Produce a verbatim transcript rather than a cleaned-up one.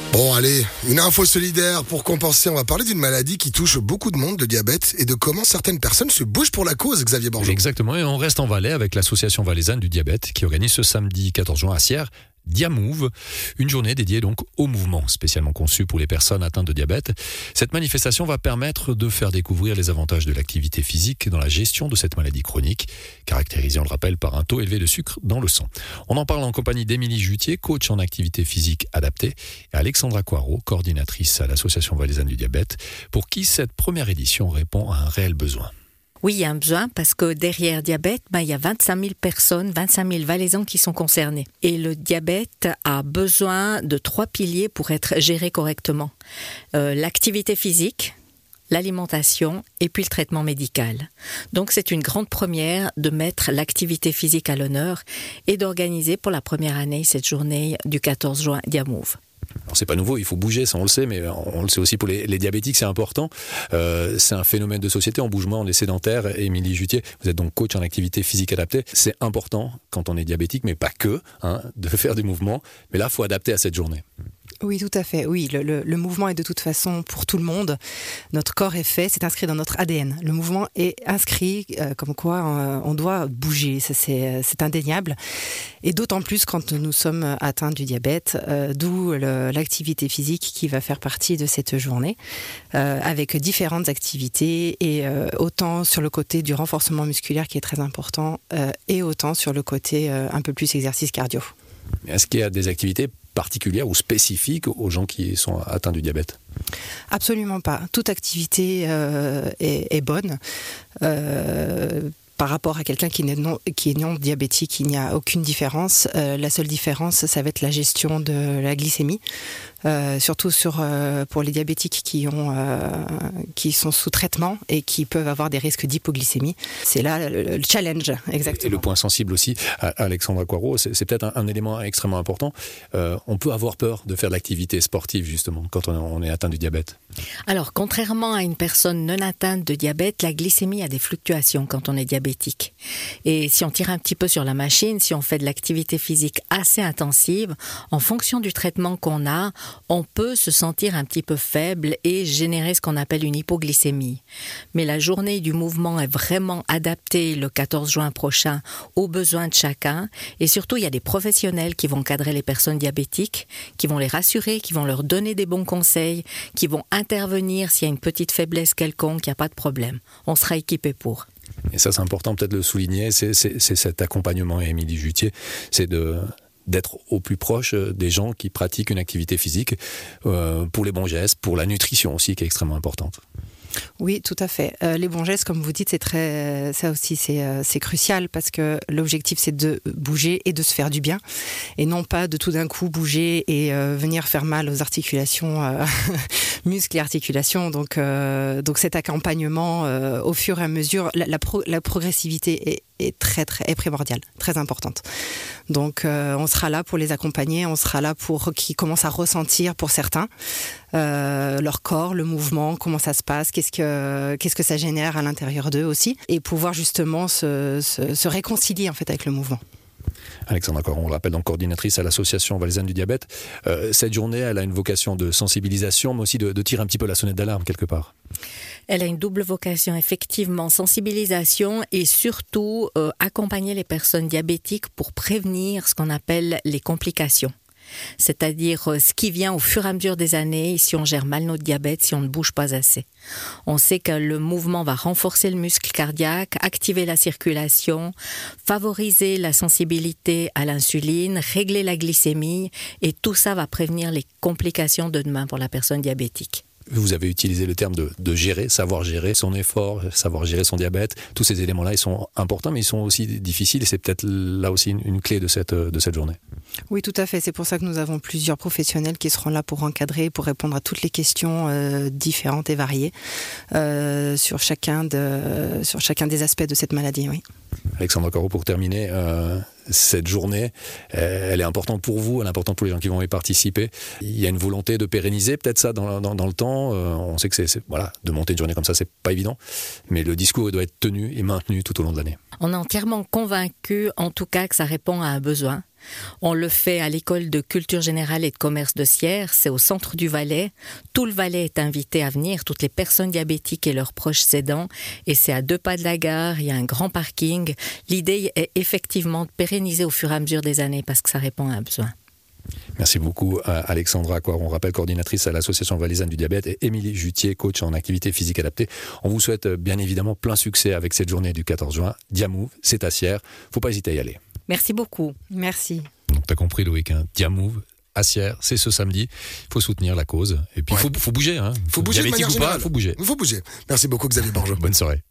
Bon, allez, une info solidaire pour compenser. On va parler d'une maladie qui touche beaucoup de monde, le diabète, et de comment certaines personnes se bougent pour la cause, Xavier Borgeon. Exactement, et on reste en Valais avec l'association valaisanne du diabète qui organise ce samedi quatorze juin à Sierre Diamove, une journée dédiée donc au mouvement, spécialement conçue pour les personnes atteintes de diabète. Cette manifestation va permettre de faire découvrir les avantages de l'activité physique dans la gestion de cette maladie chronique, caractérisée, on le rappelle, par un taux élevé de sucre dans le sang. On en parle en compagnie d'Émilie Jutier, coach en activité physique adaptée, et Alexandra Coirot, coordinatrice à l'association valaisanne du diabète, pour qui cette première édition répond à un réel besoin. Oui, il y a un besoin parce que derrière diabète, ben, il y a vingt-cinq mille personnes, vingt-cinq mille Valaisans qui sont concernés. Et le diabète a besoin de trois piliers pour être géré correctement. Euh, l'activité physique, l'alimentation et puis le traitement médical. Donc c'est une grande première de mettre l'activité physique à l'honneur et d'organiser pour la première année cette journée du quatorze juin Diamove. Alors, c'est pas nouveau, il faut bouger, ça on le sait, mais on le sait aussi pour les, les diabétiques, c'est important. Euh, c'est un phénomène de société, on bouge moins, on est sédentaire. Émilie Jutier, vous êtes donc coach en activité physique adaptée. C'est important quand on est diabétique, mais pas que, hein, de faire du mouvement. Mais là, il faut adapter à cette journée. Oui, tout à fait. Oui, le, le, le mouvement est de toute façon pour tout le monde. Notre corps est fait, c'est inscrit dans notre A D N. Le mouvement est inscrit euh, comme quoi euh, on doit bouger, ça, c'est, c'est indéniable. Et d'autant plus quand nous sommes atteints du diabète, euh, d'où le, l'activité physique qui va faire partie de cette journée, euh, avec différentes activités, et euh, autant sur le côté du renforcement musculaire qui est très important, euh, et autant sur le côté euh, un peu plus exercice cardio. Est-ce qu'il y a des activités particulières ou spécifiques aux gens qui sont atteints du diabète ? Absolument pas. Toute activité euh, est, est bonne. Euh, par rapport à quelqu'un qui est non, qui est non diabétique, il n'y a aucune différence. Euh, la seule différence, ça va être la gestion de la glycémie. Euh, surtout sur, euh, pour les diabétiques qui, ont, euh, qui sont sous traitement et qui peuvent avoir des risques d'hypoglycémie. C'est là le, le challenge, exactement. Et le point sensible aussi, Alexandra Coirot, c'est, c'est peut-être un, un élément extrêmement important. Euh, on peut avoir peur de faire de l'activité sportive, justement, quand on, on est atteint du diabète. Alors, contrairement à une personne non atteinte de diabète, la glycémie a des fluctuations quand on est diabétique. Et si on tire un petit peu sur la machine, si on fait de l'activité physique assez intensive, en fonction du traitement qu'on a, on peut se sentir un petit peu faible et générer ce qu'on appelle une hypoglycémie. Mais la journée du mouvement est vraiment adaptée le quatorze juin prochain aux besoins de chacun. Et surtout, il y a des professionnels qui vont cadrer les personnes diabétiques, qui vont les rassurer, qui vont leur donner des bons conseils, qui vont intervenir s'il y a une petite faiblesse quelconque, il n'y a pas de problème. On sera équipé pour. Et ça, c'est important peut-être de le souligner, c'est, c'est, c'est cet accompagnement, Émilie Jutier, c'est de... d'être au plus proche des gens qui pratiquent une activité physique, euh, pour les bons gestes, pour la nutrition aussi qui est extrêmement importante. Oui, tout à fait. Euh, les bons gestes, comme vous dites, c'est très, ça aussi c'est, euh, c'est crucial parce que l'objectif c'est de bouger et de se faire du bien et non pas de tout d'un coup bouger et euh, venir faire mal aux articulations, euh, muscles et articulations. Donc, euh, donc cet accompagnement euh, au fur et à mesure, la, la, pro, la progressivité est, est très très est primordiale, très importante. Donc euh, on sera là pour les accompagner, on sera là pour qu'ils commencent à ressentir pour certains euh, leur corps, le mouvement, comment ça se passe, qu'est-ce que qu'est-ce que ça génère à l'intérieur d'eux aussi, et pouvoir justement se, se, se réconcilier en fait avec le mouvement. Alexandra Coirot, on le rappelle, donc coordinatrice à l'association valaisanne du diabète. Euh, cette journée, elle a une vocation de sensibilisation, mais aussi de, de tirer un petit peu la sonnette d'alarme quelque part. Elle a une double vocation, effectivement, sensibilisation et surtout euh, accompagner les personnes diabétiques pour prévenir ce qu'on appelle les complications. C'est-à-dire euh, ce qui vient au fur et à mesure des années si on gère mal notre diabète, si on ne bouge pas assez. On sait que le mouvement va renforcer le muscle cardiaque, activer la circulation, favoriser la sensibilité à l'insuline, régler la glycémie, et tout ça va prévenir les complications de demain pour la personne diabétique. Vous avez utilisé le terme de, de gérer, savoir gérer son effort, savoir gérer son diabète. Tous ces éléments-là, ils sont importants, mais ils sont aussi difficiles, et c'est peut-être là aussi une, une clé de cette, de cette journée. Oui, tout à fait. C'est pour ça que nous avons plusieurs professionnels qui seront là pour encadrer, pour répondre à toutes les questions euh, différentes et variées euh, sur, chacun de, sur chacun des aspects de cette maladie. Oui. Alexandra Coirot, pour terminer, euh, cette journée, elle est importante pour vous, elle est importante pour les gens qui vont y participer. Il y a une volonté de pérenniser peut-être ça dans, dans, dans le temps. Euh, on sait que c'est, c'est, voilà, de monter une journée comme ça, c'est pas évident, mais le discours doit être tenu et maintenu tout au long de l'année. On est entièrement convaincus, en tout cas, que ça répond à un besoin. On le fait à l'école de culture générale et de commerce de Sierre, c'est au centre du Valais. Tout le Valais est invité à venir, toutes les personnes diabétiques et leurs proches aidants, et c'est à deux pas de la gare, il y a un grand parking. L'idée est effectivement de pérenniser au fur et à mesure des années parce que ça répond à un besoin. Merci beaucoup à Alexandra Coiron, rappelle coordinatrice à l'Association valaisanne du diabète, et Émilie Jutier, coach en activité physique adaptée. On vous souhaite bien évidemment plein succès avec cette journée du quatorze juin. Diamove, c'est à Sierre, faut pas hésiter à y aller. Merci beaucoup. Merci. Donc t'as compris Loïc, hein, Diamove à Sierre, c'est ce samedi. Il faut soutenir la cause et puis il ouais. faut, faut bouger. Hein. Faut bouger de manière ou pas, générale. faut bouger. Il faut bouger. Merci beaucoup Xavier Borgeot. Bonne soirée.